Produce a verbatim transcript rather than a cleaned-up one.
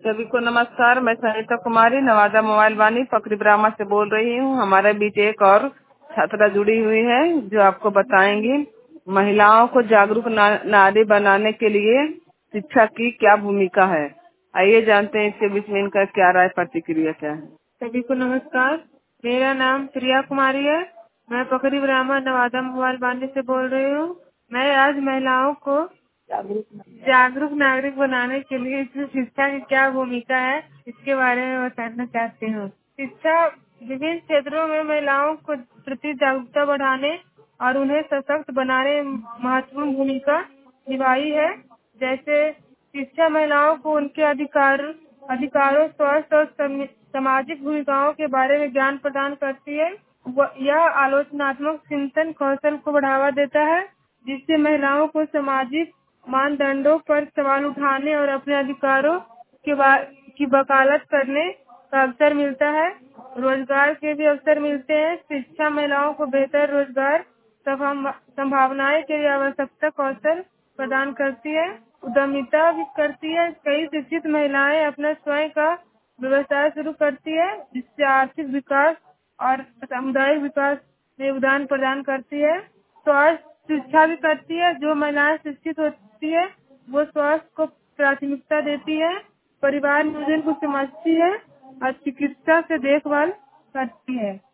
सभी को नमस्कार। मैं सरिता कुमारी नवादा मोबाइल वानी पकड़ी ब्राह्मण से बोल रही हूँ। हमारे बीच एक और छात्रा जुड़ी हुई है जो आपको बताएंगी महिलाओं को जागरूक ना, नारी बनाने के लिए शिक्षा की क्या भूमिका है। आइए जानते हैं इसके बीच में इनका क्या राय प्रतिक्रिया क्या है। सभी को नमस्कार। मेरा नाम प्रिया कुमारी है। मैं पकड़ी ब्राह्मण नवादा मोबाइल वानी से बोल रही हूँ। मैं आज महिलाओं को जागरूक नागरिक बनाने के लिए इसमें शिक्षा की क्या भूमिका है इसके बारे में बताना चाहती हूँ। शिक्षा विभिन्न क्षेत्रों में महिलाओं को प्रति जागरूकता बढ़ाने और उन्हें सशक्त बनाने में महत्वपूर्ण भूमिका निभाई है। जैसे शिक्षा महिलाओं को उनके अधिकार अधिकारों, स्वास्थ्य और सम- सामाजिक भूमिकाओं के बारे में ज्ञान प्रदान करती है। व- यह आलोचनात्मक चिंतन कौशल को बढ़ावा देता है, जिससे महिलाओं को सामाजिक मानदंडों पर सवाल उठाने और अपने अधिकारों की, की वकालत करने का अवसर मिलता है। रोजगार के भी अवसर मिलते हैं। शिक्षा महिलाओं को बेहतर रोजगार संभावनाएं के लिए आवश्यकता कौशल प्रदान करती है, उद्यमिता भी करती है। कई शिक्षित महिलाएं अपना स्वयं का व्यवसाय शुरू करती है, जिससे आर्थिक विकास और सामुदायिक विकास में योगदान प्रदान करती है। स्वास्थ्य शिक्षा भी करती है। जो महिलाएं शिक्षित होती है वो स्वास्थ्य को प्राथमिकता देती है, परिवार नियोजन को समझती है और चिकित्सा से देखभाल करती है।